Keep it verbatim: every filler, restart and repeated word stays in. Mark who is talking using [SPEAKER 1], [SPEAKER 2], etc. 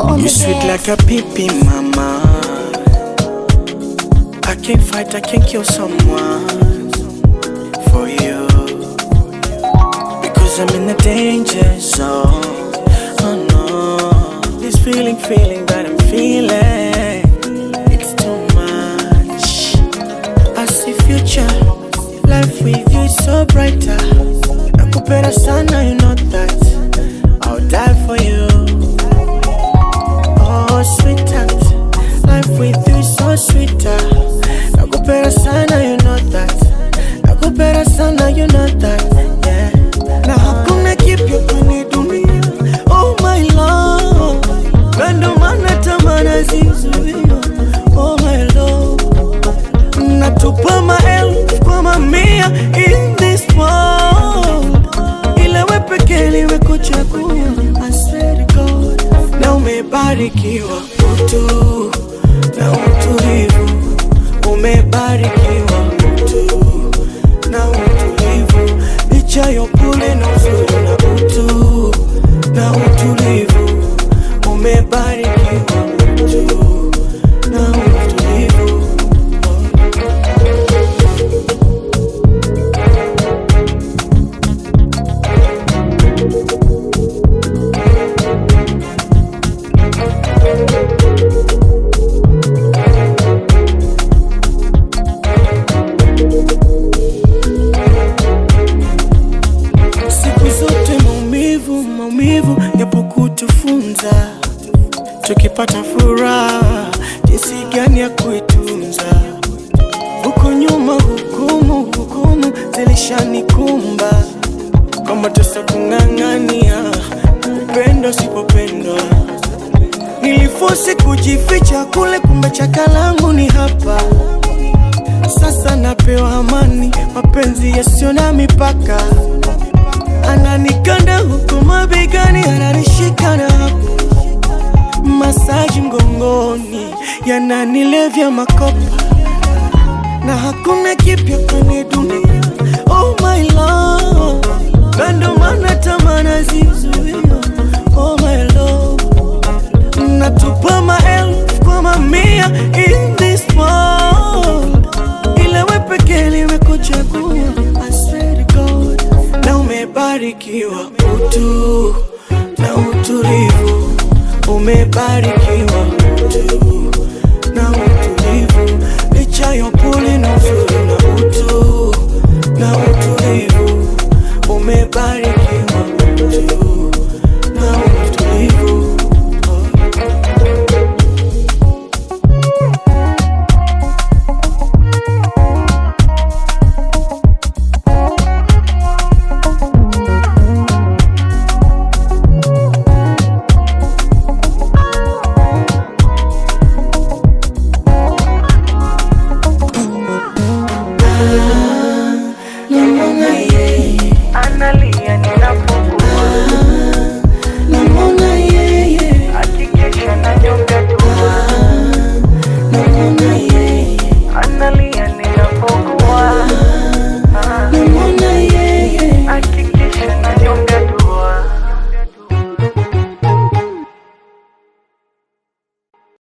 [SPEAKER 1] on
[SPEAKER 2] You
[SPEAKER 1] the
[SPEAKER 2] sweet
[SPEAKER 1] dance.
[SPEAKER 2] like a pipi, mama. I can't fight, I can't kill someone for you, because I'm in the danger zone. Oh no, this feeling, feeling that I'm feeling, it's too much. I see future, life with you is so brighter. Nakupenda sana, you know that I'll die for you. Oh sweetheart, life with you is so sweeter. Nakupenda sana, you know that. Nakupenda sana, you know that, yeah. Na hakuna kipya kwenye dunia, oh my love. Ndo maana tamaa zizuia, oh my love. Natupa maelfu kwa mamia in this world, ila wewe pekee niwe kuchagua, I swear to God. Na umebarikiwa utu na utulivu, umebarikiwa utu na utulivu, licha ya upole na uzuri na utu na utulivu, umebarikiwa utu na utulivu. Maumivu yapo kutufunza, tukipata furaha jinsi gani ya kuitunza. Huko nyuma hukumu, hukumu zilishanikumba, kama tusa kung'ang'ania upendo usipopendwa. Nilifosi kujificha kule, kumbe chaka langu ni hapa. Sasa napewa amani, mapenzi yasio na mipaka. Ananikanda huku mabegani, ananishika na hapo, masaji mgongoni yananilevya makopa. Na hakuna kipya kwenye dunia, oh my love. Ndo maana tamaa zizuia, oh my love. Natupa maelfu kwa mamia in this world, ila wewe pekee niwe kuchagua, I swear to God. Na umebarikiwa utu na utulivu, umebarikiwa utu na utulivu, licha ya upole na uzuri na utu na utulivu, umebarikiwa utu.